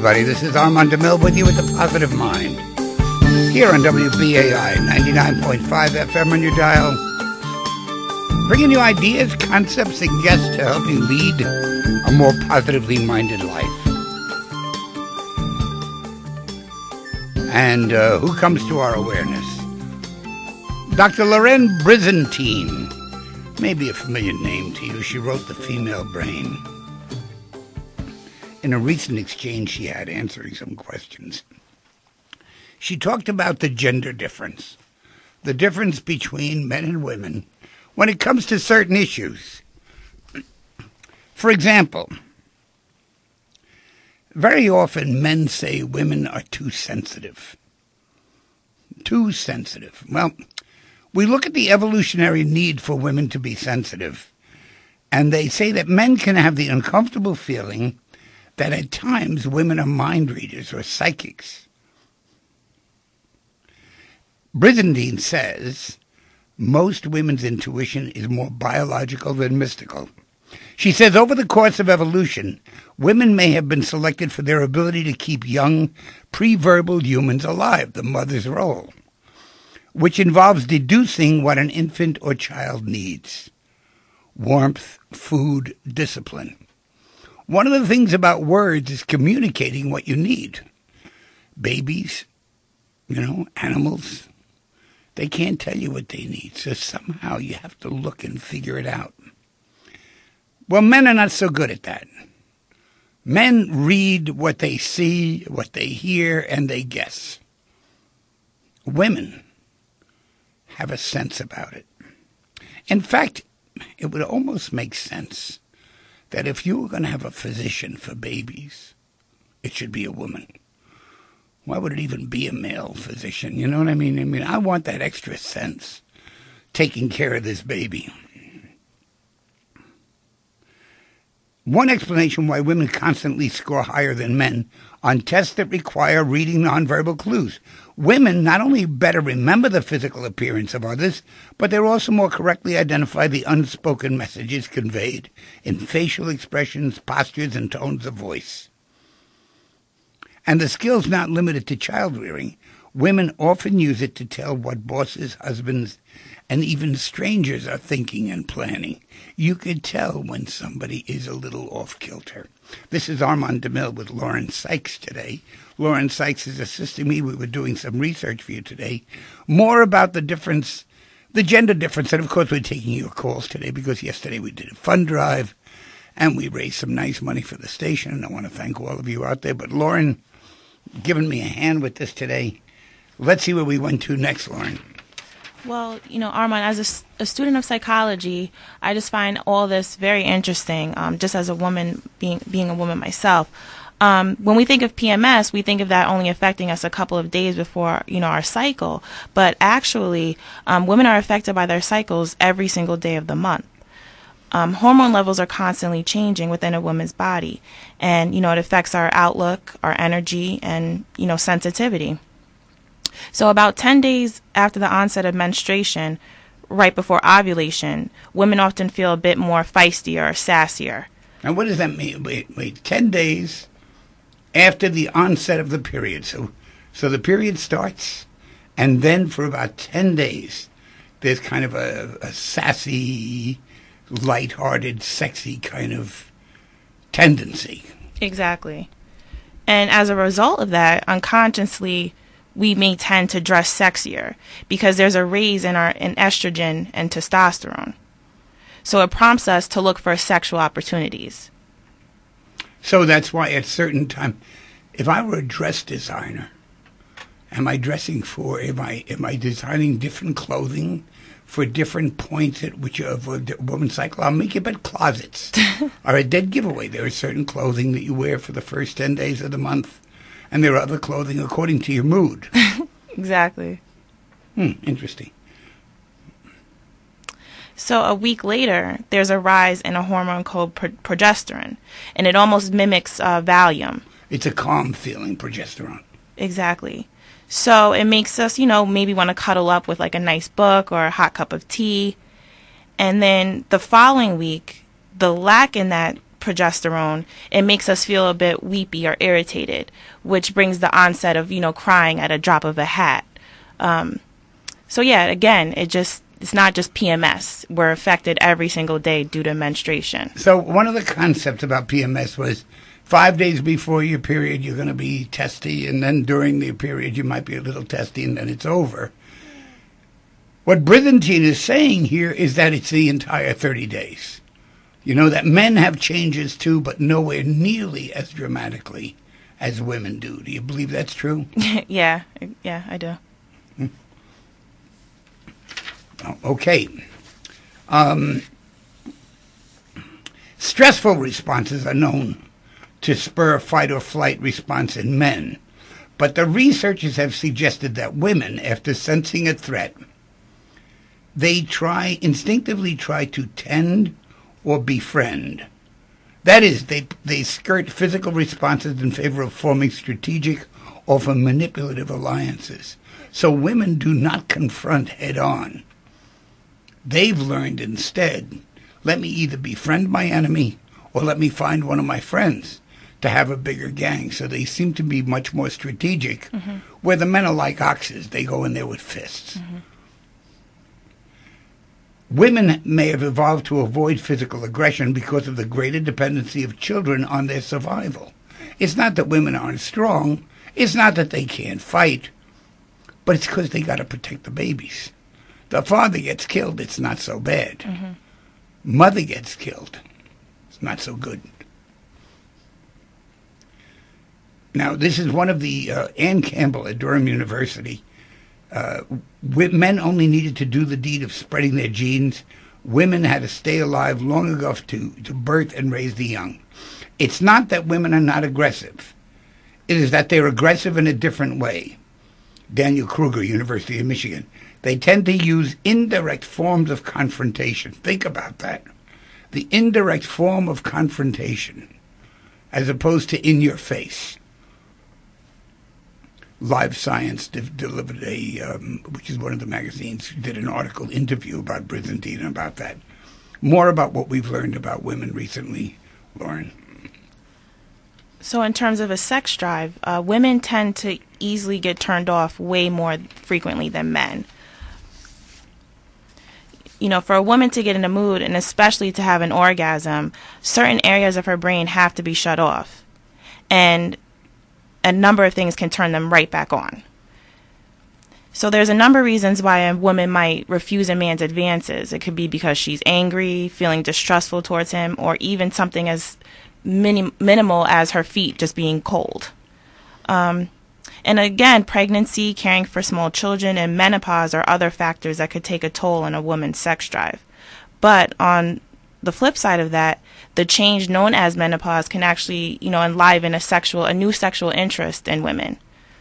everybody. This is Armand DeMille with you with the Positive Mind. Here on WBAI 99.5 FM on your dial. Bringing you ideas, concepts, and guests to help you lead a more positively minded life. And who comes to our awareness? Dr. Lorraine Brizantine. Maybe a familiar name to you. She wrote The Female Brain. In a recent exchange she had answering some questions, she talked about the gender difference, the difference between men and women when it comes to certain issues. For example, very often men say women are too sensitive. Too sensitive. Well, we look at the evolutionary need for women to be sensitive, and they say that men can have the uncomfortable feeling that at times women are mind readers or psychics. Brizantine says most women's intuition is more biological than mystical. She says over the course of evolution, women may have been selected for their ability to keep young, pre-verbal humans alive, the mother's role, which involves deducing what an infant or child needs: warmth, food, discipline. One of the things about words is communicating what you need. Babies, animals, they can't tell you what they need, so somehow you have to look and figure it out. Well, men are not so good at that. Men read what they see, what they hear, and they guess. Women have a sense about it. In fact, it would almost make sense that if you were going to have a physician for babies, it should be a woman. Why would it even be a male physician? You know what I mean? I want that extra sense taking care of this baby. One explanation why women constantly score higher than men on tests that require reading nonverbal clues. Women not only better remember the physical appearance of others, but they're also more correctly identify the unspoken messages conveyed in facial expressions, postures, and tones of voice. And the skill's not limited to child rearing. Women often use it to tell what bosses, husbands, and even strangers are thinking and planning. You could tell when somebody is a little off-kilter. This is Armand DeMille with Lauren Sykes today. Lauren Sykes is assisting me. We were doing some research for you today. More about the difference, the gender difference. And, of course, we're taking your calls today because yesterday we did a fund drive and we raised some nice money for the station. And I want to thank all of you out there. But Lauren giving me a hand with this today. Let's see where we went to next, Lauren. Well, Armand, as a student of psychology, I just find all this very interesting, just as a woman, being a woman myself. When we think of PMS, we think of that only affecting us a couple of days before, our cycle. But actually, women are affected by their cycles every single day of the month. Hormone levels are constantly changing within a woman's body. And, it affects our outlook, our energy, and, sensitivity. So about 10 days after the onset of menstruation, right before ovulation, women often feel a bit more feisty or sassier. And what does that mean? Wait, 10 days after the onset of the period. So the period starts, and then for about 10 days, there's kind of a sassy, lighthearted, sexy kind of tendency. Exactly. And as a result of that, unconsciously, we may tend to dress sexier because there's a raise in estrogen and testosterone. So it prompts us to look for sexual opportunities. So that's why at certain time, if I were a dress designer, am I designing different clothing for different points at which of a woman's cycle? I'll make you bet closets are a dead giveaway. There is certain clothing that you wear for the first 10 days of the month. And there are other clothing according to your mood. Exactly. Interesting. So a week later, there's a rise in a hormone called progesterone, and it almost mimics Valium. It's a calm feeling, progesterone. Exactly. So it makes us, maybe want to cuddle up with like a nice book or a hot cup of tea. And then the following week, the lack in that progesterone, it makes us feel a bit weepy or irritated, which brings the onset of, crying at a drop of a hat. So yeah, again, it's not just PMS. We're affected every single day due to menstruation. So one of the concepts about PMS was 5 days before your period, you're going to be testy, and then during the period, you might be a little testy, and then it's over. What Brizantine is saying here is that it's the entire 30 days. That men have changes too, but nowhere nearly as dramatically as women do. Do you believe that's true? Yeah, I do. Okay. Stressful responses are known to spur a fight or flight response in men, but the researchers have suggested that women, after sensing a threat, they instinctively try to tend or befriend. That is, they skirt physical responses in favor of forming strategic, often manipulative alliances. So women do not confront head on. They've learned instead, let me either befriend my enemy or let me find one of my friends to have a bigger gang. So they seem to be much more strategic, where the men are like oxes. They go in there with fists. Women may have evolved to avoid physical aggression because of the greater dependency of children on their survival. It's not that women aren't strong. It's not that they can't fight. But it's because they got to protect the babies. The father gets killed, it's not so bad. Mother gets killed, it's not so good. Now, this is one of the Ann Campbell at Durham University. Men only needed to do the deed of spreading their genes. Women had to stay alive long ago to birth and raise the young. It's not that women are not aggressive. It is that they're aggressive in a different way. Daniel Kruger, University of Michigan. They tend to use indirect forms of confrontation. Think about that. The indirect form of confrontation, as opposed to in your face. Live Science delivered which is one of the magazines, did an interview about Brizantine and about that. More about what we've learned about women recently, Lauren. So in terms of a sex drive, women tend to easily get turned off way more frequently than men. For a woman to get in a mood, and especially to have an orgasm, certain areas of her brain have to be shut off. And a number of things can turn them right back on. So there's a number of reasons why a woman might refuse a man's advances. It could be because she's angry, feeling distrustful towards him, or even something as minimal as her feet just being cold. And again, pregnancy, caring for small children, and menopause are other factors that could take a toll on a woman's sex drive. But on the flip side of that, the change known as menopause can actually, enliven a new sexual interest in women.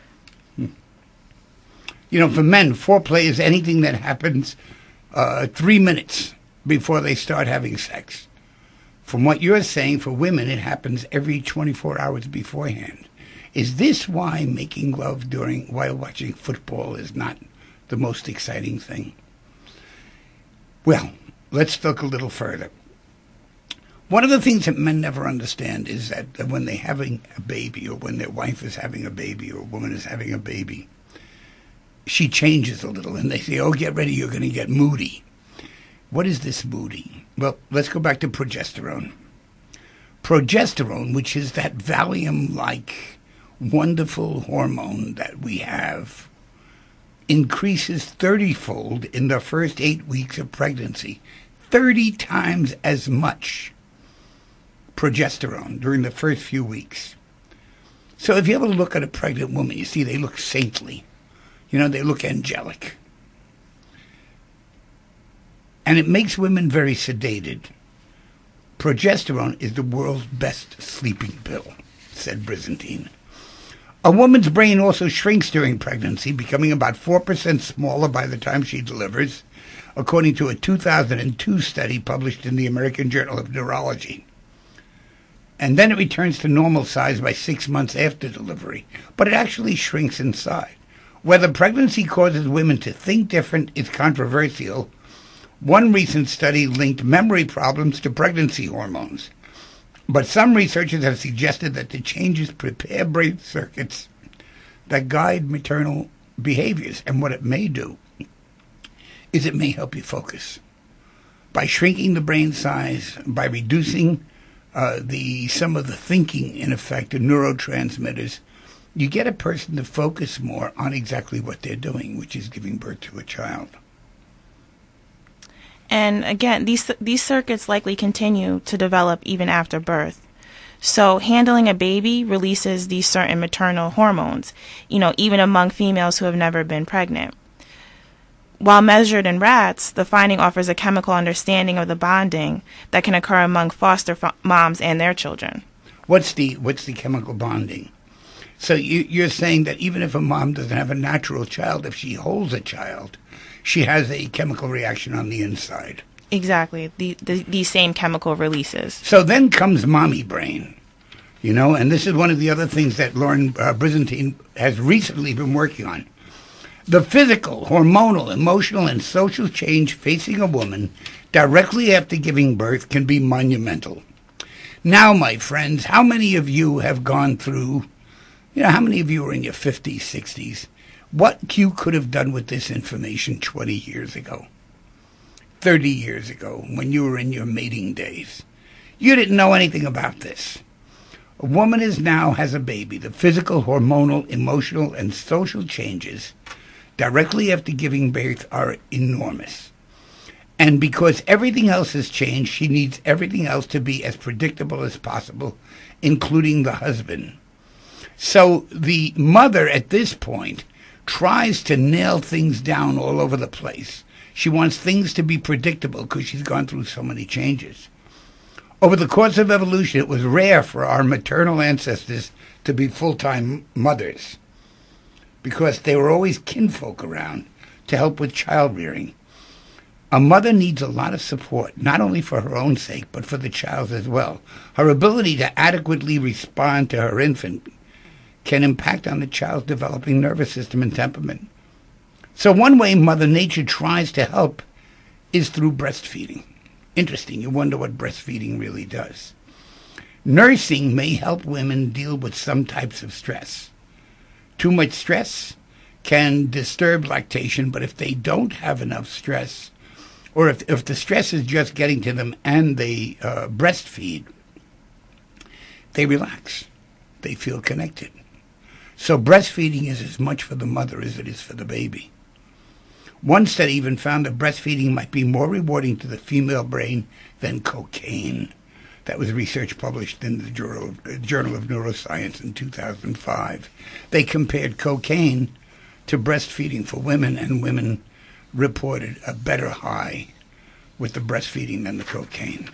For men, foreplay is anything that happens 3 minutes before they start having sex. From what you're saying, for women, it happens every 24 hours beforehand. Is this why making love while watching football is not the most exciting thing? Well, let's look a little further. One of the things that men never understand is that when they're having a baby, or when their wife is having a baby, or a woman is having a baby, she changes a little, and they say, oh, get ready, you're going to get moody. What is this moody? Well, let's go back to progesterone. Progesterone, which is that Valium-like wonderful hormone that we have, increases 30-fold in the first 8 weeks of pregnancy. 30 times as much progesterone during the first few weeks. So if you ever look at a pregnant woman, you see they look saintly. They look angelic. And it makes women very sedated. Progesterone is the world's best sleeping pill, said Brizantine. A woman's brain also shrinks during pregnancy, becoming about 4% smaller by the time she delivers, according to a 2002 study published in the American Journal of Neurology. And then it returns to normal size by 6 months after delivery, but it actually shrinks inside. Whether pregnancy causes women to think different is controversial. One recent study linked memory problems to pregnancy hormones. But some researchers have suggested that the changes prepare brain circuits that guide maternal behaviors. And what it may do is it may help you focus. By shrinking the brain size, by reducing some of the thinking, in effect, of neurotransmitters, you get a person to focus more on exactly what they're doing, which is giving birth to a child. And again, these circuits likely continue to develop even after birth. So handling a baby releases these certain maternal hormones, even among females who have never been pregnant. While measured in rats, the finding offers a chemical understanding of the bonding that can occur among foster moms and their children. What's the chemical bonding? So you're saying that even if a mom doesn't have a natural child, if she holds a child, she has a chemical reaction on the inside. Exactly. These same chemical releases. So then comes mommy brain, and this is one of the other things that Lauren Brizantine has recently been working on. The physical, hormonal, emotional, and social change facing a woman directly after giving birth can be monumental. Now, my friends, how many of you have gone through, how many of you are in your 50s, 60s? What you could have done with this information 20 years ago, 30 years ago, when you were in your mating days? You didn't know anything about this. A woman has a baby. The physical, hormonal, emotional, and social changes directly after giving birth are enormous. And because everything else has changed, she needs everything else to be as predictable as possible, including the husband. So the mother at this point tries to nail things down all over the place. She wants things to be predictable because she's gone through so many changes. Over the course of evolution, it was rare for our maternal ancestors to be full-time mothers because there were always kinfolk around to help with child rearing. A mother needs a lot of support, not only for her own sake, but for the child's as well. Her ability to adequately respond to her infant can impact on the child's developing nervous system and temperament. So one way Mother Nature tries to help is through breastfeeding. Interesting, you wonder what breastfeeding really does. Nursing may help women deal with some types of stress. Too much stress can disturb lactation, but if they don't have enough stress, or if the stress is just getting to them and they breastfeed, they relax. They feel connected. So breastfeeding is as much for the mother as it is for the baby. One study even found that breastfeeding might be more rewarding to the female brain than cocaine. That was research published in the Journal of Neuroscience in 2005. They compared cocaine to breastfeeding for women, and women reported a better high with the breastfeeding than the cocaine.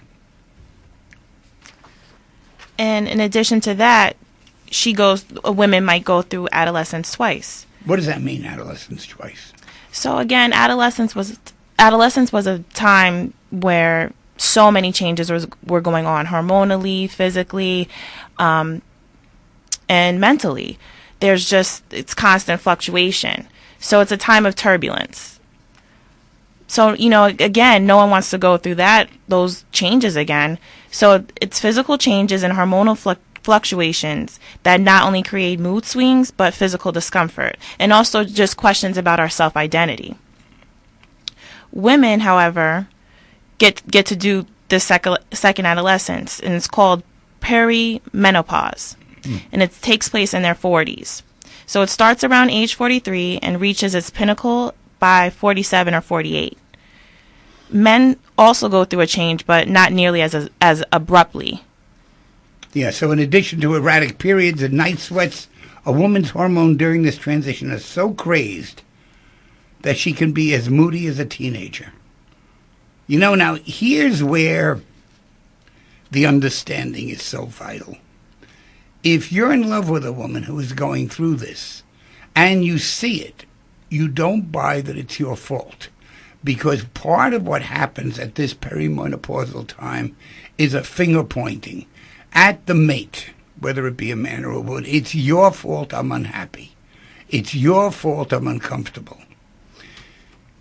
And in addition to that, women might go through adolescence twice. What does that mean, adolescence twice? So again, adolescence was a time where so many changes were going on hormonally, physically, and mentally. It's constant fluctuation. So it's a time of turbulence. So, again, no one wants to go through those changes again. So it's physical changes and hormonal fluctuations that not only create mood swings, but physical discomfort, and also just questions about our self-identity. Women, however, get to do the second adolescence, and it's called perimenopause, and it takes place in their 40s. So it starts around age 43 and reaches its pinnacle by 47 or 48. Men also go through a change, but not nearly as abruptly. Yeah, so in addition to erratic periods and night sweats, a woman's hormone during this transition is so crazed that she can be as moody as a teenager. Now here's where the understanding is so vital. If you're in love with a woman who is going through this and you see it, you don't buy that it's your fault. Because part of what happens at this perimenopausal time is a finger pointing at the mate, whether it be a man or a woman. It's your fault I'm unhappy. It's your fault I'm uncomfortable.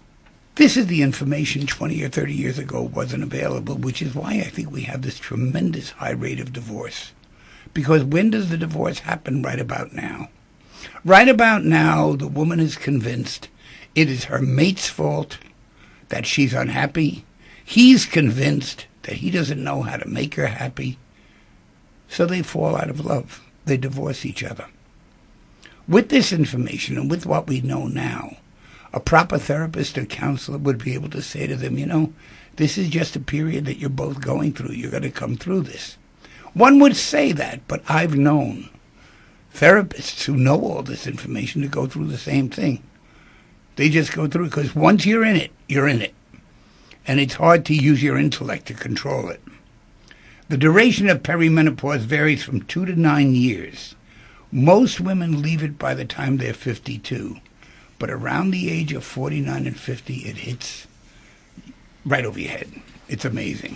This is the information 20 or 30 years ago wasn't available, which is why I think we have this tremendous high rate of divorce. Because when does the divorce happen? Right about now. Right about now, the woman is convinced it is her mate's fault that she's unhappy. He's convinced that he doesn't know how to make her happy. So they fall out of love. They divorce each other. With this information and with what we know now, a proper therapist or counselor would be able to say to them, this is just a period that you're both going through. You're going to come through this. One would say that, but I've known therapists who know all this information to go through the same thing. They just go through it because once you're in it, you're in it. And it's hard to use your intellect to control it. The duration of perimenopause varies from 2 to 9 years. Most women leave it by the time they're 52. But around the age of 49 and 50, it hits right over your head. It's amazing.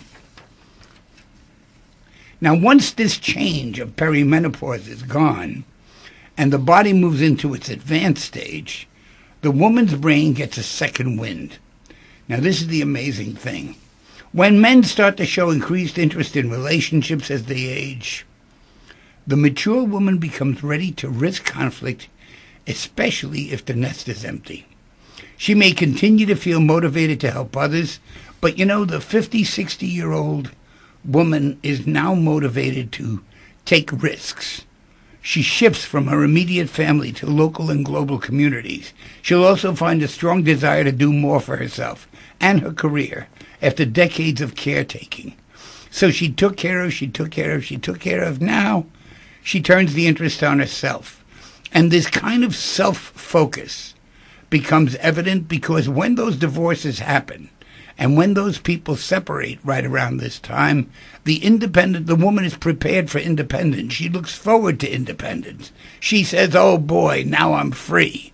Now, once this change of perimenopause is gone and the body moves into its advanced stage, the woman's brain gets a second wind. Now, this is the amazing thing. When men start to show increased interest in relationships as they age, the mature woman becomes ready to risk conflict, especially if the nest is empty. She may continue to feel motivated to help others, but the 50, 60-year-old woman is now motivated to take risks. She shifts from her immediate family to local and global communities. She'll also find a strong desire to do more for herself and her career after decades of caretaking. So she took care of. Now she turns the interest on herself. And this kind of self-focus becomes evident because when those divorces happen, and when those people separate right around this time, the woman is prepared for independence. She looks forward to independence. She says, oh boy, now I'm free.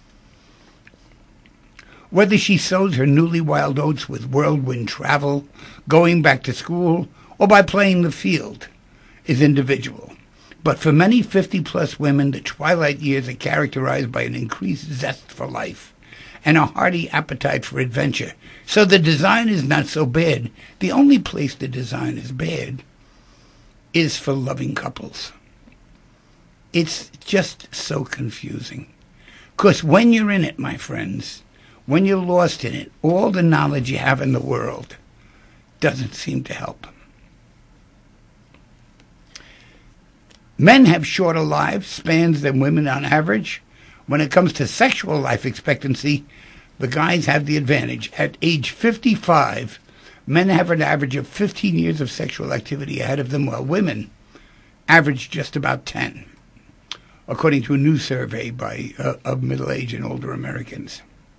Whether she sows her newly wild oats with whirlwind travel, going back to school, or by playing the field, is individual. But for many 50-plus women, the twilight years are characterized by an increased zest for life and a hearty appetite for adventure. So the design is not so bad. The only place the design is bad is for loving couples. It's just so confusing. Because when you're in it, my friends, when you're lost in it, all the knowledge you have in the world doesn't seem to help. Men have shorter lifespans than women on average. When it comes to sexual life expectancy, the guys have the advantage. At age 55, men have an average of 15 years of sexual activity ahead of them, while women average just about 10, according to a new survey of middle-aged and older Americans.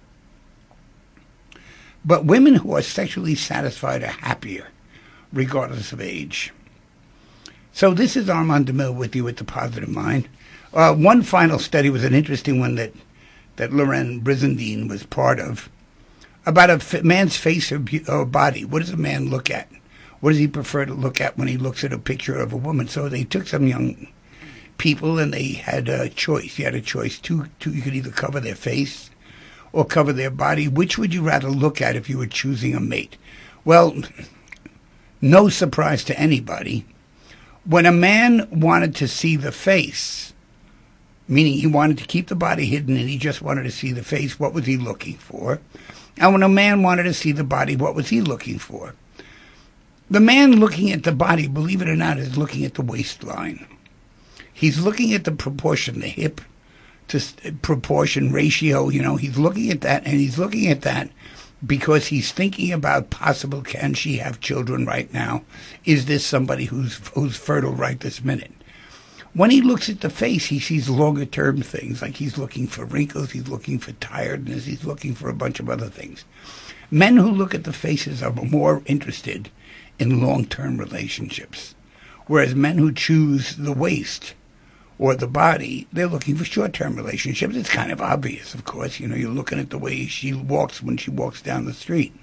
But women who are sexually satisfied are happier, regardless of age. So this is Armand DeMille with you with The Positive Mind. One final study was an interesting one that Loren Brizendine was part of, about a man's face or body. What does a man look at? What does he prefer to look at when he looks at a picture of a woman? So they took some young people and they had a choice. You had a choice. You could either cover their face or cover their body. Which would you rather look at if you were choosing a mate? Well, no surprise to anybody. When a man wanted to see the face, meaning he wanted to keep the body hidden and he just wanted to see the face, what was he looking for? And when a man wanted to see the body, what was he looking for? The man looking at the body, believe it or not, is looking at the waistline. He's looking at the proportion, the hip to proportion ratio, he's looking at that, and he's looking at that because he's thinking about possible, can she have children right now? Is this somebody who's fertile right this minute? When he looks at the face, he sees longer-term things, like he's looking for wrinkles, he's looking for tiredness, he's looking for a bunch of other things. Men who look at the faces are more interested in long-term relationships, whereas men who choose the waist or the body, they're looking for short-term relationships. It's kind of obvious, of course. You're looking at the way she walks when she walks down the street.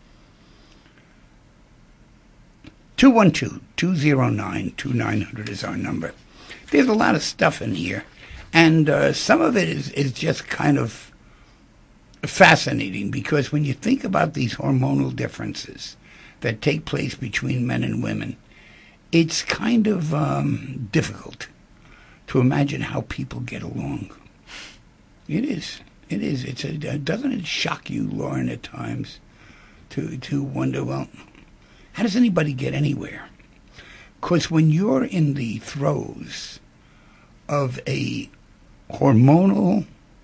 212-209-2900 is our number. There's a lot of stuff in here, and some of it is just kind of fascinating because when you think about these hormonal differences that take place between men and women, it's kind of difficult to imagine how people get along. It is. It is. Doesn't it shock you, Lauren, at times to wonder, well, how does anybody get anywhere? Because when you're in the throes of a hormonally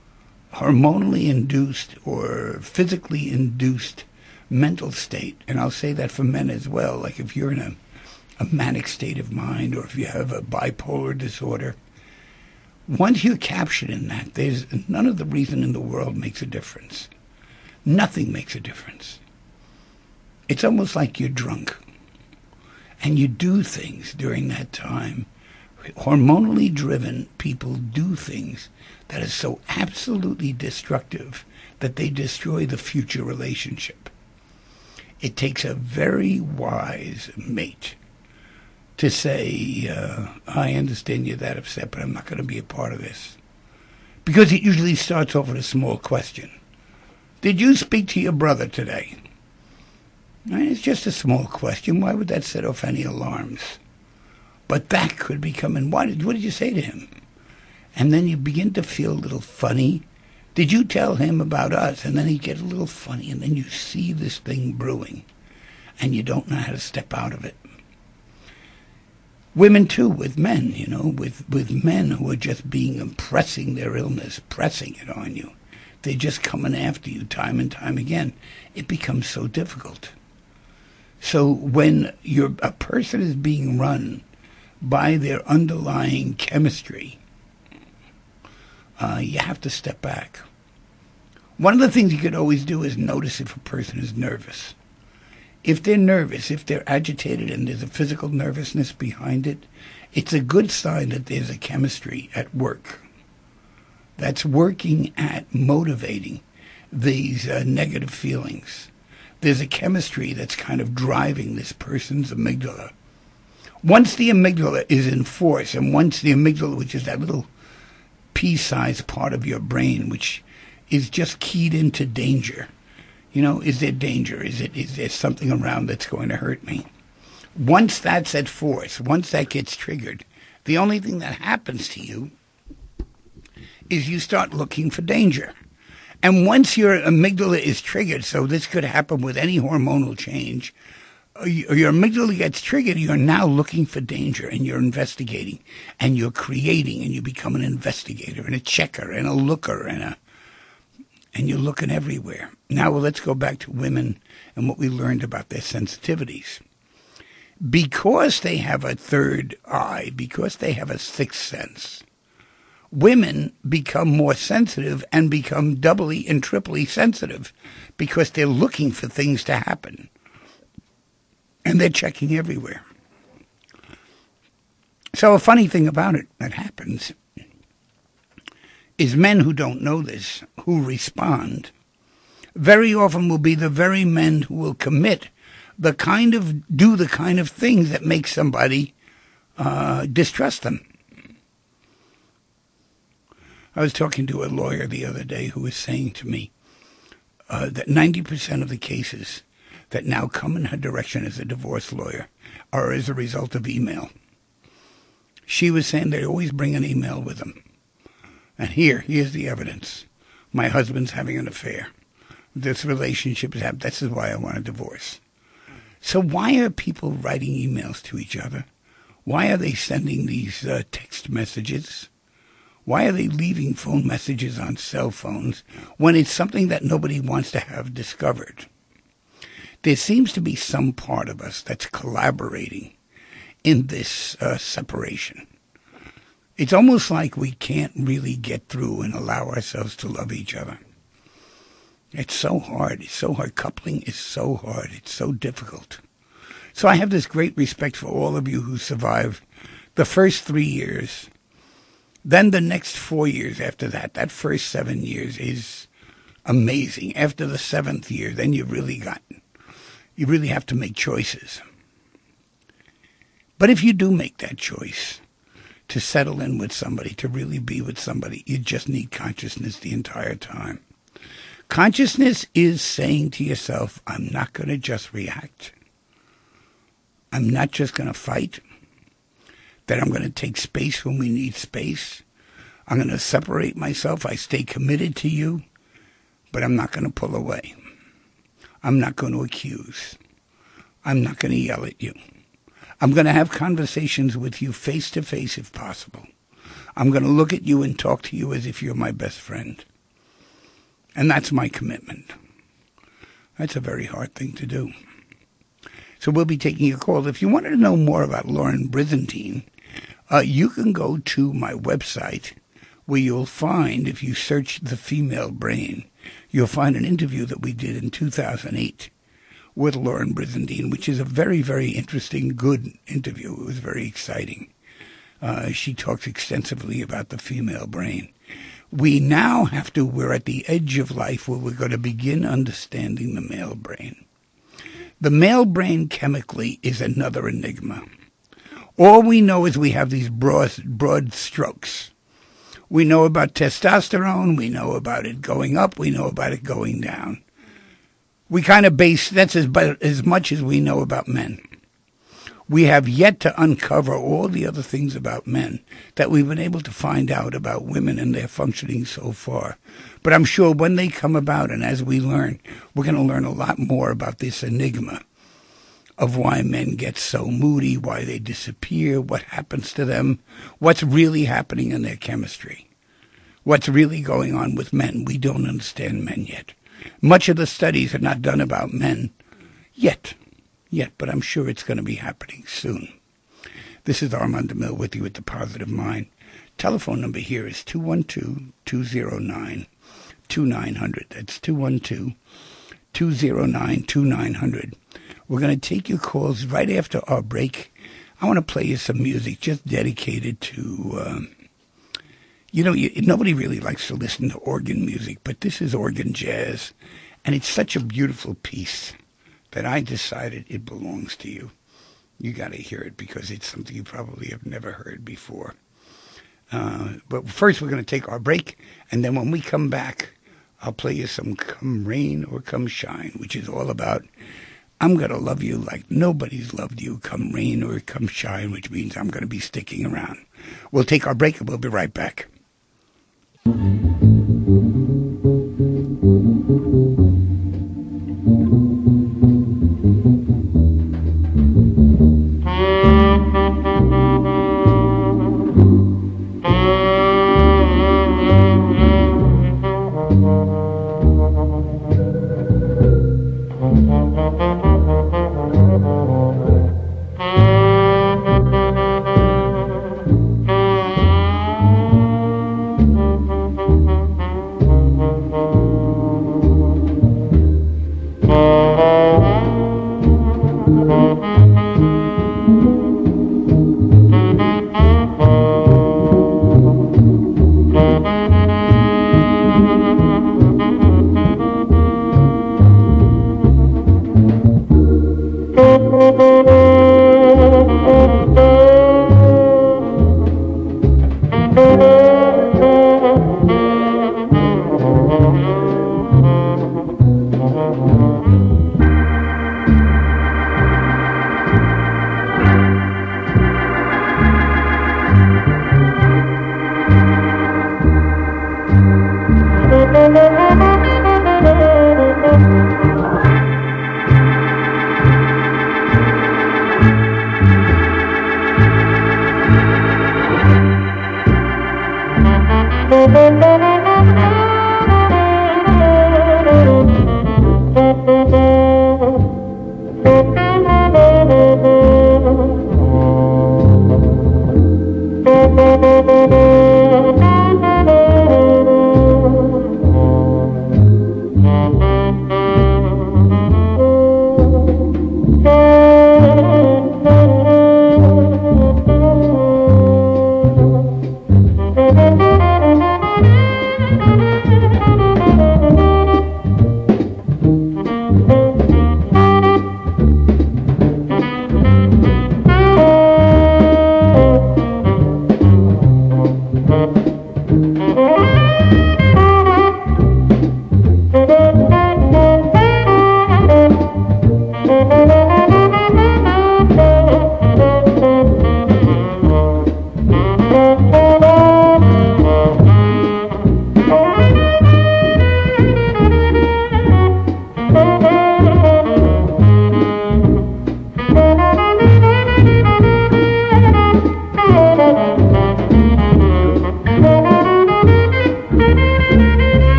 induced or physically induced mental state, and I'll say that for men as well, like if you're in a manic state of mind or if you have a bipolar disorder, once you're captured in that, there's none of the reason in the world makes a difference. Nothing makes a difference. It's almost like you're drunk. And you do things during that time. Hormonally driven people do things that are so absolutely destructive that they destroy the future relationship. It takes a very wise mate to say, I understand you're that upset, but I'm not going to be a part of this. Because it usually starts off with a small question. Did you speak to your brother today? It's just a small question. Why would that set off any alarms? But that could become, and what did you say to him? And then you begin to feel a little funny. Did you tell him about us? And then he'd get a little funny, and then you see this thing brewing, and you don't know how to step out of it. Women, too, with men, with men who are just pressing their illness, pressing it on you. They're just coming after you time and time again. It becomes so difficult. So when a person is being run by their underlying chemistry, you have to step back. One of the things you could always do is notice if a person is nervous. If they're nervous, if they're agitated and there's a physical nervousness behind it, it's a good sign that there's a chemistry at work that's working at motivating these negative feelings. There's a chemistry that's kind of driving this person's amygdala. Once the amygdala is in force, and once the amygdala, which is that little pea-sized part of your brain, which is just keyed into danger, is there danger? Is there something around that's going to hurt me? Once that's at force, once that gets triggered, the only thing that happens to you is you start looking for danger. And once your amygdala is triggered, so this could happen with any hormonal change, your amygdala gets triggered, you're now looking for danger, and you're investigating, and you're creating, and you become an investigator, and a checker, and a looker, and you're looking everywhere. Now, let's go back to women and what we learned about their sensitivities. Because they have a third eye, because they have a sixth sense, women become more sensitive and become doubly and triply sensitive because they're looking for things to happen. And they're checking everywhere. So a funny thing about it that happens is men who don't know this, who respond, very often will be the very men who will do the kind of things that make somebody distrust them. I was talking to a lawyer the other day who was saying to me that 90% of the cases that now come in her direction as a divorce lawyer are as a result of email. She was saying they always bring an email with them. And here's the evidence. My husband's having an affair. This relationship is happening. This is why I want a divorce. So why are people writing emails to each other? Why are they sending these text messages? Why are they leaving phone messages on cell phones when it's something that nobody wants to have discovered? There seems to be some part of us that's collaborating in this separation. It's almost like we can't really get through and allow ourselves to love each other. It's so hard. It's so hard. Coupling is so hard. It's so difficult. So I have this great respect for all of you who survive the first 3 years. Then the next 4 years after that, that first 7 years is amazing. After the 7th year, then you really have to make choices. But if you do make that choice to settle in with somebody, to really be with somebody, you just need consciousness the entire time. Consciousness is saying to yourself, I'm not going to just react. I'm not just going to fight. That I'm going to take space when we need space. I'm going to separate myself. I stay committed to you, but I'm not going to pull away. I'm not going to accuse. I'm not going to yell at you. I'm going to have conversations with you face to face if possible. I'm going to look at you and talk to you as if you're my best friend. And that's my commitment. That's a very hard thing to do. So we'll be taking your calls. If you wanted to know more about Lauren Brizendine, you can go to my website where you'll find, if you search The Female Brain, you'll find an interview that we did in 2008 with Lauren Brizendine, which is a very, very interesting, good interview. It was very exciting. She talks extensively about the female brain. We now we're at the edge of life where we're going to begin understanding the male brain. The male brain chemically is another enigma. All we know is we have these broad strokes. We know about testosterone. We know about it going up. We know about it going down. We kind of that's as much as we know about men. We have yet to uncover all the other things about men that we've been able to find out about women and their functioning so far. But I'm sure when they come about and as we learn, we're going to learn a lot more about this enigma of why men get so moody, why they disappear, what happens to them, what's really happening in their chemistry, what's really going on with men. We don't understand men yet. Much of the studies are not done about men yet, but I'm sure it's going to be happening soon. This is Armand DeMille with you at The Positive Mind. Telephone number here is 212-209-2900. That's 212-209-2900. We're going to take your calls right after our break. I want to play you some music just dedicated to, nobody really likes to listen to organ music, but this is organ jazz, and it's such a beautiful piece that I decided it belongs to you. You got to hear it because it's something you probably have never heard before. But first we're going to take our break, and then when we come back, I'll play you some Come Rain or Come Shine, which is all about I'm going to love you like nobody's loved you, come rain or come shine, which means I'm going to be sticking around. We'll take our break and we'll be right back.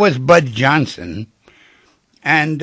was Bud Johnson. And,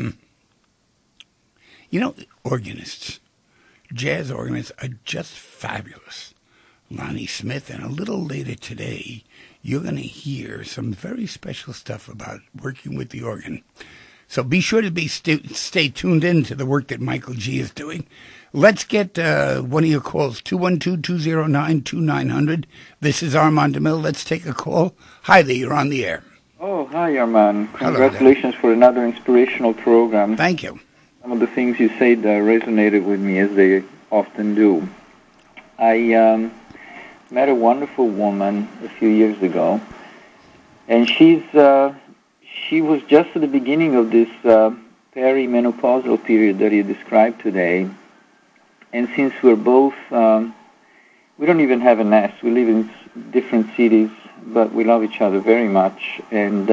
organists, jazz organists are just fabulous. Lonnie Smith, and a little later today, you're going to hear some very special stuff about working with the organ. So be sure to stay tuned in to the work that Michael G. is doing. Let's get one of your calls, 212-209-2900. This is Armand DeMille. Let's take a call. Hi there, you're on the air. Oh, hi, Armand. Congratulations for another inspirational program. Thank you. Some of the things you said resonated with me, as they often do. I met a wonderful woman a few years ago, and she was just at the beginning of this perimenopausal period that you described today. And since we're both, we don't even have a nest. We live in different cities, but we love each other very much. And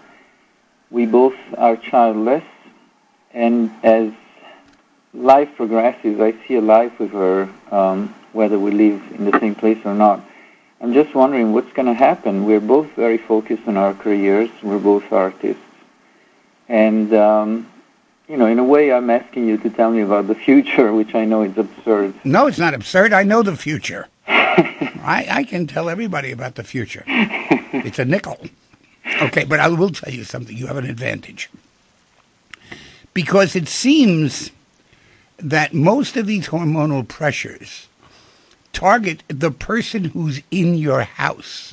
we both are childless. And as life progresses, I see a life with her, whether we live in the same place or not. I'm just wondering what's going to happen. We're both very focused on our careers. We're both artists. And in a way, I'm asking you to tell me about the future, which I know is absurd. No, it's not absurd. I know the future. I can tell everybody about the future. It's a nickel. Okay, but I will tell you something. You have an advantage. Because it seems that most of these hormonal pressures target the person who's in your house.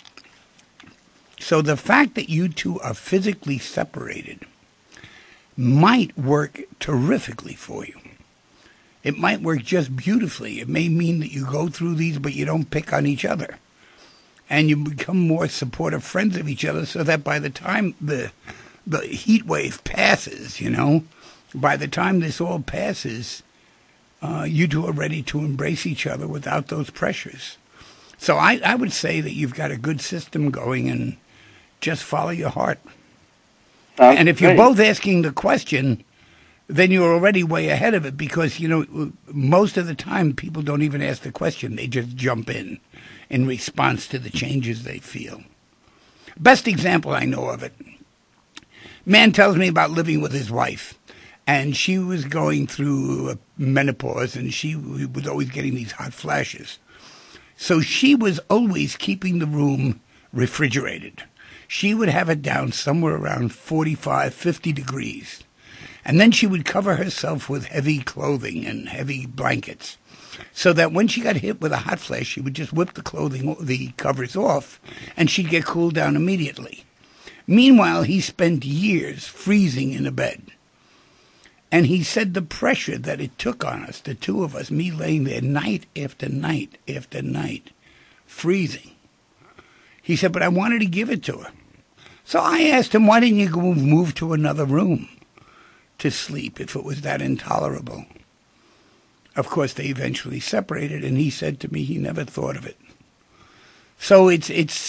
So the fact that you two are physically separated might work terrifically for you. It might work just beautifully. It may mean that you go through these, but you don't pick on each other. And you become more supportive friends of each other, so that by the time the heat wave passes, by the time this all passes, you two are ready to embrace each other without those pressures. So I would say that you've got a good system going, and just follow your heart. And if you're both asking the question, then you're already way ahead of it, because, most of the time people don't even ask the question. They just jump in response to the changes they feel. Best example I know of it. Man tells me about living with his wife, and she was going through menopause, and she was always getting these hot flashes. So she was always keeping the room refrigerated. She would have it down somewhere around 45, 50 degrees. And then she would cover herself with heavy clothing and heavy blankets, so that when she got hit with a hot flash, she would just whip the covers off, and she'd get cooled down immediately. Meanwhile, he spent years freezing in a bed. And he said the pressure that it took on us, the two of us, me laying there night after night after night, freezing. He said, but I wanted to give it to her. So I asked him, why didn't you go move to another room to sleep if it was that intolerable? Of course, they eventually separated, and he said to me he never thought of it. So it's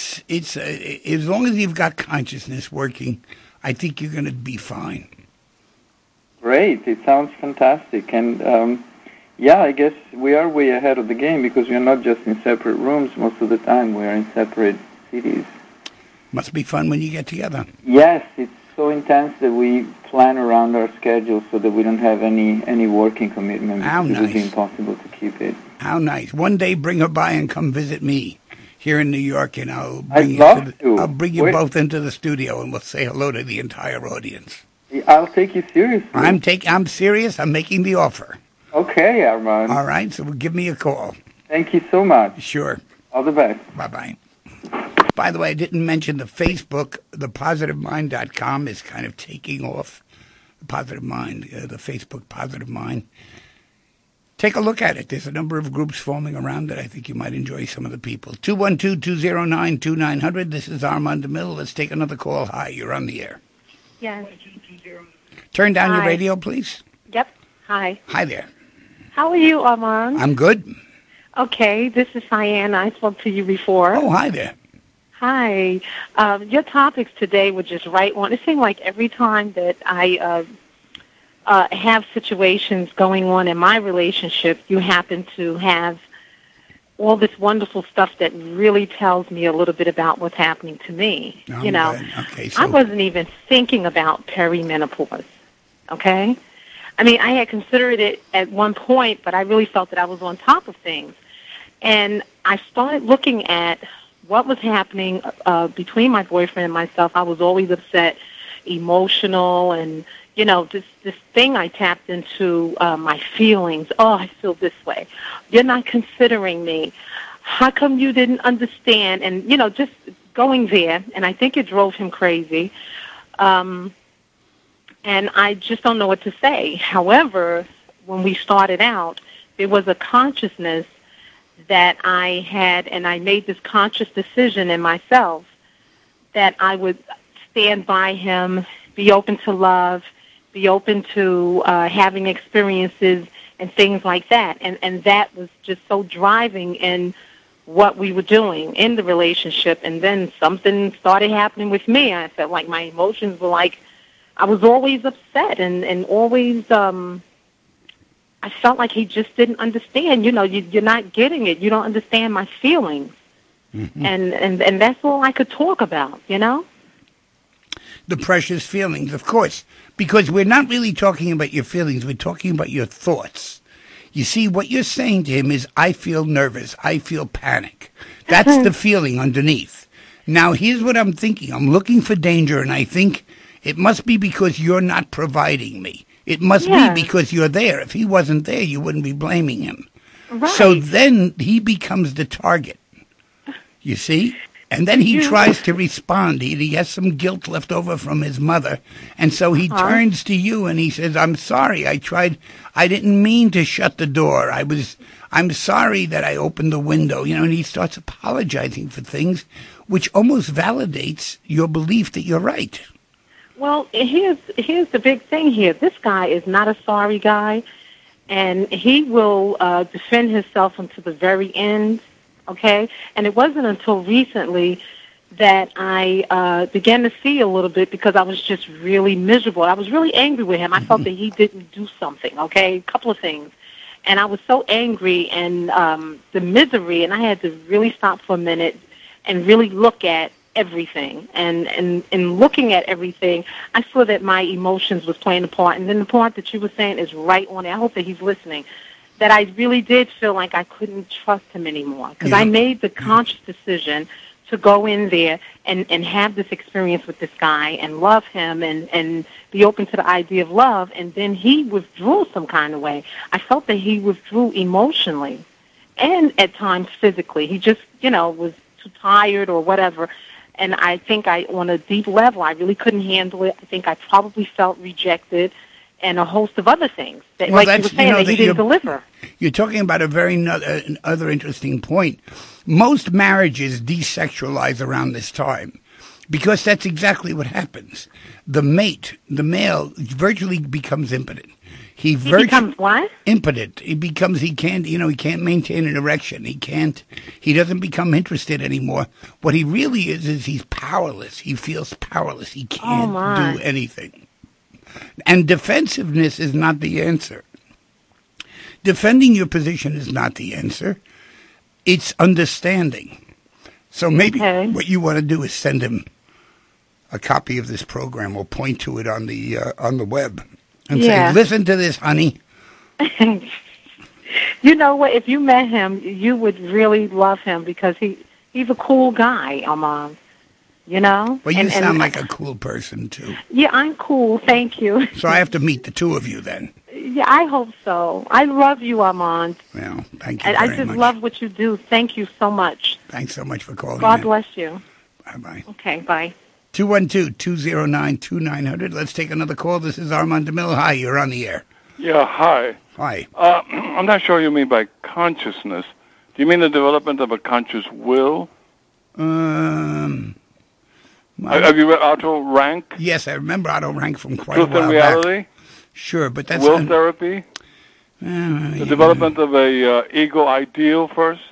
as long as you've got consciousness working, I think you're going to be fine. Great. It sounds fantastic. And, I guess we are way ahead of the game, because we are not just in separate rooms. Most of the time we are in separate cities. Must be fun when you get together. Yes, it's so intense that we plan around our schedule so that we don't have any working commitment. How nice. It would be impossible to keep it. How nice. One day bring her by and come visit me here in New York, and I'll bring you both into the studio, and we'll say hello to the entire audience. I'll take you seriously. I'm serious. I'm making the offer. Okay, Armand. All right, so give me a call. Thank you so much. Sure. All the best. Bye-bye. By the way, I didn't mention the Facebook, thepositivemind.com is kind of taking off. The Positive Mind, the Facebook Positive Mind. Take a look at it. There's a number of groups forming around it. I think you might enjoy some of the people. 212-209-2900. This is Armand DeMille. Let's take another call. Hi, you're on the air. Yes. Turn down your radio, please. Yep. Hi. Hi there. How are you, Armand? I'm good. Okay, this is Diane. I spoke to you before. Oh, hi there. Hi. Your topics today were just right on. It seemed like every time that I have situations going on in my relationship, you happen to have all this wonderful stuff that really tells me a little bit about what's happening to me. Oh, you know, okay, so I wasn't even thinking about perimenopause, okay? I mean, I had considered it at one point, but I really felt that I was on top of things. And I started looking at what was happening between my boyfriend and myself. I was always upset, emotional, and, you know, this thing I tapped into, my feelings. Oh, I feel this way. You're not considering me. How come you didn't understand? And, you know, just going there, and I think it drove him crazy. And I just don't know what to say. However, when we started out, there was a consciousness that I had, and I made this conscious decision in myself that I would stand by him, be open to love, be open to having experiences and things like that. And that was just so driving in what we were doing in the relationship. And then something started happening with me. I felt like my emotions were like, I was always upset and always, I felt like he just didn't understand. You know, you're not getting it. You don't understand my feelings. Mm-hmm. And that's all I could talk about, you know? The precious feelings, of course, because we're not really talking about your feelings. We're talking about your thoughts. You see, what you're saying to him is, I feel nervous. I feel panic. That's the feeling underneath. Now, here's what I'm thinking. I'm looking for danger, and I think it must be because you're not providing me. It must be because you're there. If he wasn't there, you wouldn't be blaming him. Right. So then he becomes the target, you see? And then he tries to respond. He has some guilt left over from his mother. And so he turns to you and he says, I'm sorry. I didn't mean to shut the door. I'm sorry that I opened the window. You know, and he starts apologizing for things, which almost validates your belief that you're right. Well, here's the big thing here. This guy is not a sorry guy, and he will defend himself until the very end, okay? And it wasn't until recently that I began to see a little bit because I was just really miserable. I was really angry with him. I felt that he didn't do something, okay, a couple of things. And I was so angry and the misery, and I had to really stop for a minute and really look at everything. And in looking at everything, I saw that my emotions was playing a part. And then the part that you were saying is right on it. I hope that he's listening. That I really did feel like I couldn't trust him anymore. Because I made the conscious decision to go in there and have this experience with this guy and love him and be open to the idea of love. And then he withdrew some kind of way. I felt that he withdrew emotionally and at times physically. He just, you know, was too tired or whatever. And I think on a deep level, I really couldn't handle it. I think I probably felt rejected and a host of other things. That, well, like you were saying, that he didn't deliver. You're talking about a very other interesting point. Most marriages desexualize around this time because that's exactly what happens. The mate, the male, virtually becomes impotent. He becomes what? Impotent. He can't maintain an erection. He doesn't become interested anymore. What he really is he's powerless. He feels powerless. He can't do anything. And defensiveness is not the answer. Defending your position is not the answer. It's understanding. So maybe what you want to do is send him a copy of this program or point to it on the web. And say, listen to this, honey. You know what? If you met him, you would really love him because he's a cool guy, Armand. You know? Well, you sound like a cool person, too. Yeah, I'm cool. Thank you. So I have to meet the two of you then. Yeah, I hope so. I love you, Armand. Well, thank you very much. I just love what you do. Thank you so much. Thanks so much for calling. God bless you. Bye-bye. Okay, bye. 212-209-2900. Let's take another call. This is Armand DeMille. Hi, you're on the air. Yeah, hi. Hi. I'm not sure what you mean by consciousness. Do you mean the development of a conscious will? Have you read Otto Rank? Yes, I remember Otto Rank from quite a while Truth and Reality? back. Sure, but that's... Will therapy? The development of a ego ideal first?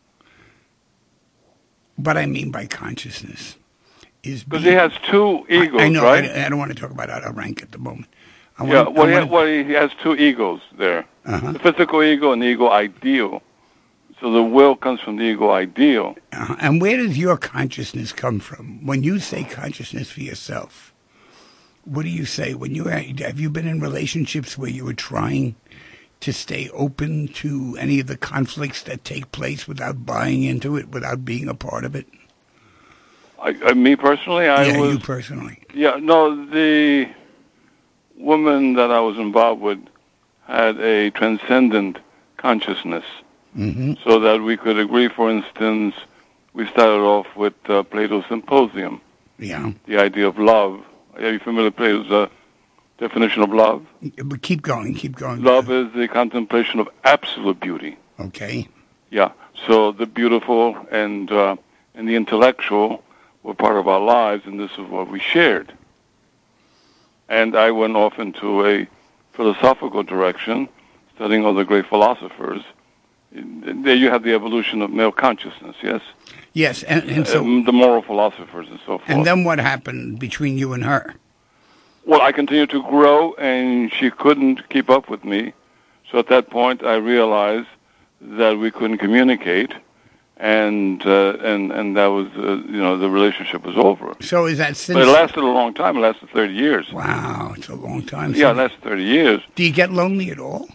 What I mean by consciousness is... Because he has two egos, I know, right? I don't want to talk about Otto Rank at the moment. He has two egos there. The physical ego and the ego ideal. So the will comes from the ego ideal. And where does your consciousness come from? When you say consciousness for yourself, what do you say? Have you been in relationships where you were trying to stay open to any of the conflicts that take place without buying into it, without being a part of it? Me personally, you personally. Yeah, no, the woman that I was involved with had a transcendent consciousness, so that we could agree. For instance, we started off with Plato's Symposium. Yeah. The idea of love. Are you familiar with Plato's definition of love? But keep going. Love is the contemplation of absolute beauty. Okay. Yeah. So the beautiful and the intellectual were part of our lives, and this is what we shared. And I went off into a philosophical direction, studying all the great philosophers. There you have the evolution of male consciousness, yes? Yes, and so... the moral philosophers and so forth. And then what happened between you and her? Well, I continued to grow, and she couldn't keep up with me. So at that point, I realized that we couldn't communicate, and that was, the relationship was over. So is that since... But it lasted a long time. It lasted 30 years. Wow, it's a long time. Yeah, it lasted 30 years. Do you get lonely at all?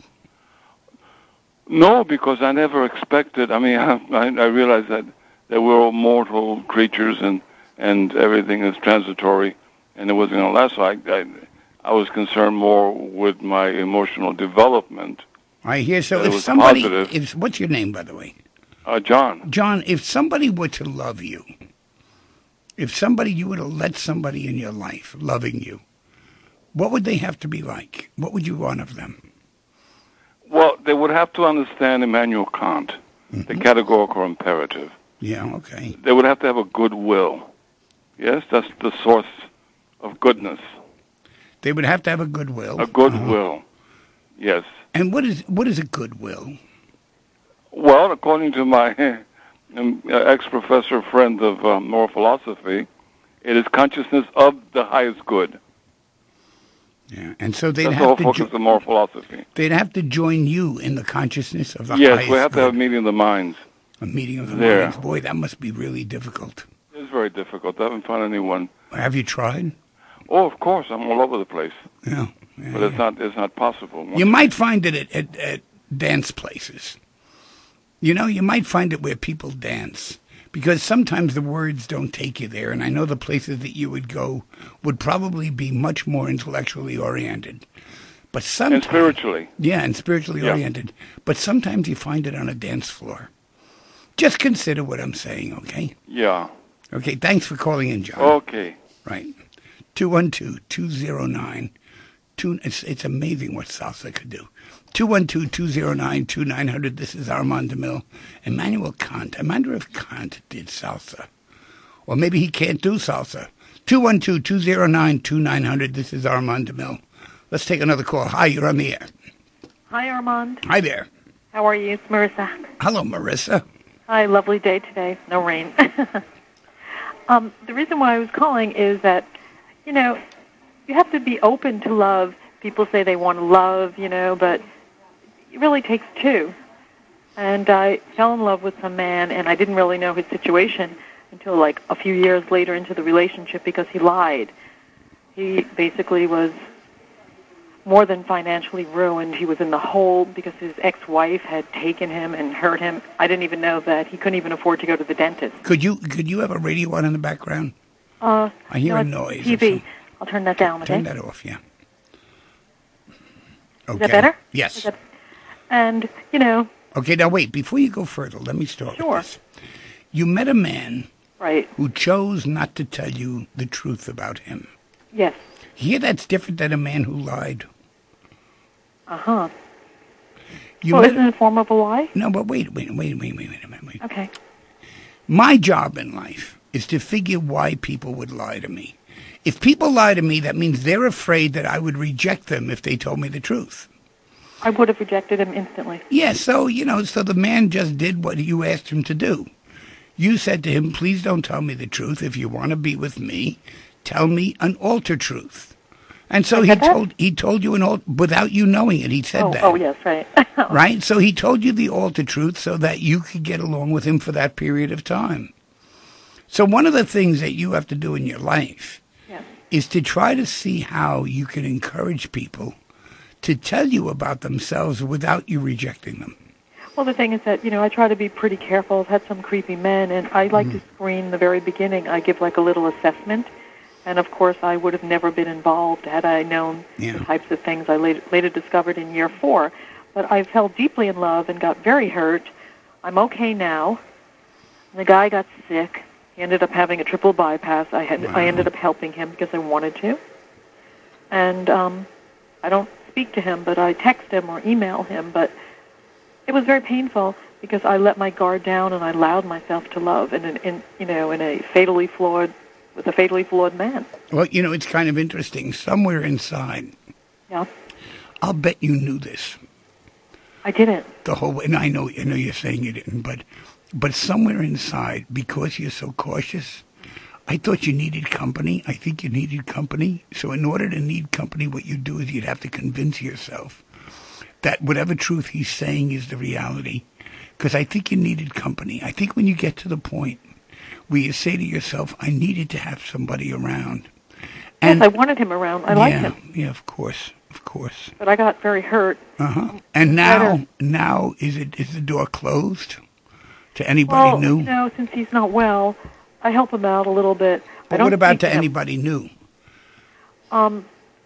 No, because I never expected... I mean, I realized that we're all mortal creatures, and everything is transitory, and it wasn't going to last. So I was concerned more with my emotional development. I hear. So if was somebody... positive. What's your name, by the way? John. John, if somebody were to love you, you were to let somebody in your life loving you, what would they have to be like? What would you want of them? Well, they would have to understand Immanuel Kant, the categorical imperative. Yeah, okay. They would have to have a good will. Yes, that's the source of goodness. They would have to have a good will. A good will, yes. And what is a good will? Well, according to my ex-professor friend of moral philosophy, it is consciousness of the highest good. Yeah, and so they'd That's have the whole to focus of moral philosophy. They'd have to join you in the consciousness of the Yes, highest we have to good. have a meeting of the minds. A meeting of the There. minds. Boy, that must be really difficult. It's very difficult. I haven't found anyone. Have you tried? Oh, of course, I'm all over the place. Yeah. But it's not possible. You might find it at dance places. You might find it where people dance. Because sometimes the words don't take you there, and I know the places that you would go would probably be much more intellectually oriented. But sometimes, And spiritually. Yeah, and spiritually oriented. But sometimes you find it on a dance floor. Just consider what I'm saying, okay? Yeah. Okay, thanks for calling in, John. Okay. Right. 212-209. It's amazing what salsa could do. 212-209-2900. This is Armand DeMille. Immanuel Kant. I wonder if Kant did salsa. Or maybe he can't do salsa. 212-209-2900. This is Armand DeMille. Let's take another call. Hi, you're on the air. Hi, Armand. Hi there. How are you? It's Marissa. Hello, Marissa. Hi, lovely day today. No rain. The reason why I was calling is that, you have to be open to love. People say they want to love, but it really takes two. And I fell in love with some man, and I didn't really know his situation until like a few years later into the relationship because he lied. He basically was more than financially ruined. He was in the hole because his ex-wife had taken him and hurt him. I didn't even know that. He couldn't even afford to go to the dentist. Could you have a radio on in the background? I hear a noise. TV. I'll turn that down, okay? Turn that off, yeah. Okay. Is that better? Yes. And, Okay, now wait. Before you go further, let me start Sure. with this. You met a man right. who chose not to tell you the truth about him. Yes. Here, that's different than a man who lied. Uh-huh. You Well, met- isn't it a form of a lie? No, but wait a minute. Okay. My job in life is to figure why people would lie to me. If people lie to me, that means they're afraid that I would reject them if they told me the truth. I would have rejected him instantly. Yeah, so the man just did what you asked him to do. You said to him, please don't tell me the truth. If you want to be with me, tell me an altered truth. And so he told you an alt without you knowing it. He said that. Oh, yes, right. Right? So he told you the altered truth so that you could get along with him for that period of time. So one of the things that you have to do in your life is to try to see how you can encourage people to tell you about themselves without you rejecting them. Well, the thing is that, I try to be pretty careful. I've had some creepy men, and I like to screen the very beginning. I give like a little assessment. And, of course, I would have never been involved had I known the types of things I later discovered in year 4. But I fell deeply in love and got very hurt. I'm okay now. And the guy got sick. He ended up having a triple bypass. I ended up helping him because I wanted to. And I don't speak to him, but I text him or email him. But it was very painful because I let my guard down and I allowed myself to love with a fatally flawed man. Well, it's kind of interesting. Somewhere inside, I'll bet you knew this. I didn't. The whole way. And I know you're saying you didn't, but somewhere inside, because you're so cautious, I thought you needed company. I think you needed company. So in order to need company, what you do is you'd have to convince yourself that whatever truth he's saying is the reality. Because I think you needed company. I think when you get to the point where you say to yourself, I needed to have somebody around. And yes, I wanted him around. I liked him. Yeah, of course. But I got very hurt. And now is the door closed to anybody new? Since he's not well, I help him out a little bit. But what about to anybody new? I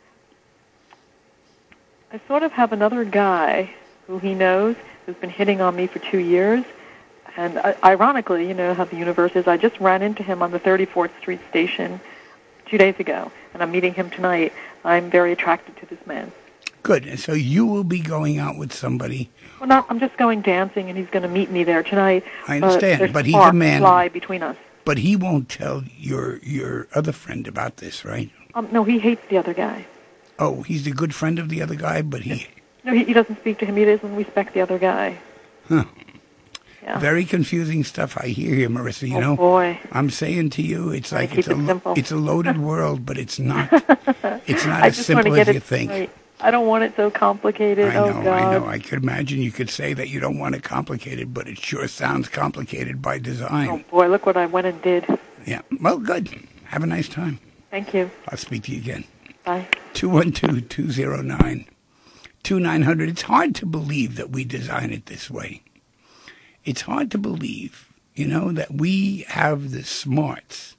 sort of have another guy who he knows who's been hitting on me for 2 years. And ironically, how the universe is, I just ran into him on the 34th Street station 2 days ago, and I'm meeting him tonight. I'm very attracted to this man. Good. And so you will be going out with somebody. Well, I'm just going dancing, and he's going to meet me there tonight. I understand, but he's a man. Fly between us. But he won't tell your other friend about this, right? No, he hates the other guy. Oh, he's a good friend of the other guy, but he... No, he doesn't speak to him. He doesn't respect the other guy. Huh. Yeah. Very confusing stuff I hear here, Marissa. Oh, boy. I'm saying to you, it's like it's a loaded world, but it's not. It's not as simple as you think. Right. I don't want it so complicated. I know. God. I could imagine you could say that you don't want it complicated, but it sure sounds complicated by design. Oh boy, look what I went and did. Yeah. Well, good. Have a nice time. Thank you. I'll speak to you again. Bye. 212-209-2900. It's hard to believe that we design it this way. It's hard to believe, that we have the smarts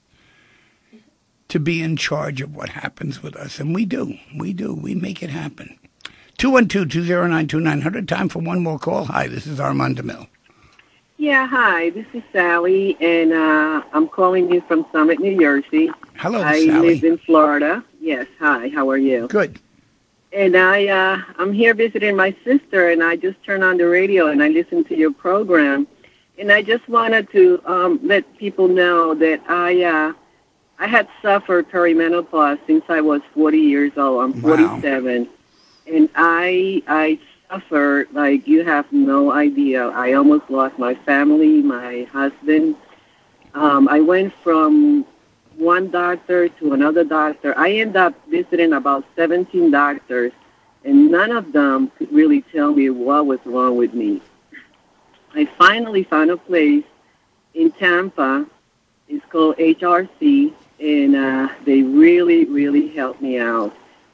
to be in charge of what happens with us. And we do. We make it happen. 212-209-2900. Time for one more call. Hi, this is Armand DeMille. Yeah, hi. This is Sally, and I'm calling you from Summit, New Jersey. Hello, Sally. I live in Florida. Yes, hi. How are you? Good. And I'm here visiting my sister, and I just turned on the radio, and I listened to your program. And I just wanted to let people know that I had suffered perimenopause since I was 40 years old. I'm 47. Wow. And I suffered like you have no idea. I almost lost my family, my husband. I went from one doctor to another doctor. I ended up visiting about 17 doctors, and none of them could really tell me what was wrong with me. I finally found a place in Tampa. It's called HRC, and they really, really helped me out.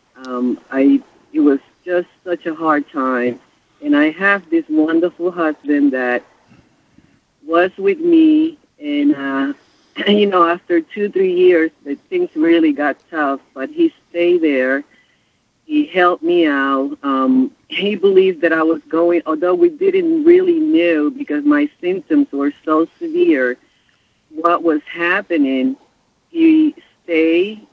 It was just such a hard time, and I have this wonderful husband that was with me, and after 2-3 years, things really got tough, but he stayed there. He helped me out. He believed that I was going, although we didn't really know because my symptoms were so severe, what was happening. He stayed,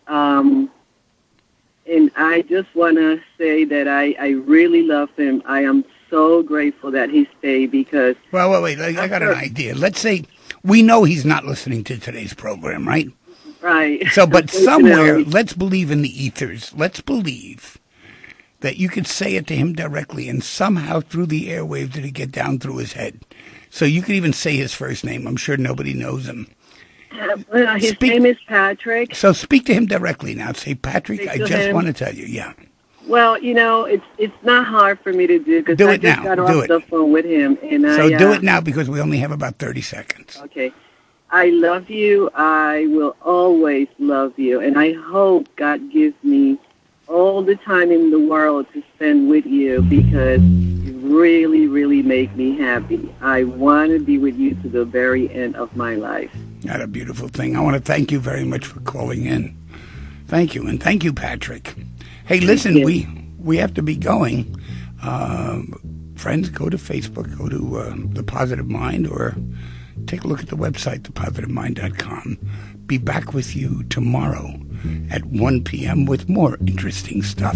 and I just want to say that I really love him. I am so grateful that he stayed because... Well, wait. I got an idea. Let's say we know he's not listening to today's program, right? Right. So, but somewhere, let's believe in the ethers. Let's believe that you could say it to him directly, and somehow through the airwaves it'd get down through his head. So you could even say his first name. I'm sure nobody knows him. His name is Patrick. So speak to him directly now. Say, Patrick, I just want to tell you, yeah. Well, it's not hard for me to do because I just got off the phone with him. And do it now because we only have about 30 seconds. Okay. I love you. I will always love you. And I hope God gives me all the time in the world to spend with you because you really, really make me happy. I want to be with you to the very end of my life. That's a beautiful thing. I want to thank you very much for calling in. Thank you. And thank you, Patrick. Hey, listen, we have to be going. Friends, go to Facebook, go to The Positive Mind, or take a look at the website, thepositivemind.com. Be back with you tomorrow at 1 p.m. with more interesting stuff.